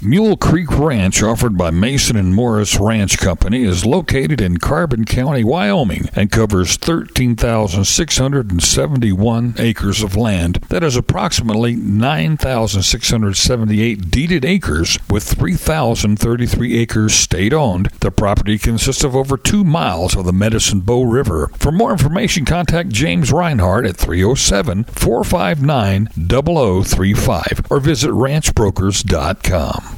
Mule Creek Ranch, offered by Mason and Morris Ranch Company, is located in Carbon County, Wyoming, and covers 13,671 acres of land. That is approximately 9,678 deeded acres, with 3,033 acres state-owned. The property consists of over 2 miles of the Medicine Bow River. For more information, contact James Reinhardt at 307-459-0035 or visit ranchbrokers.com.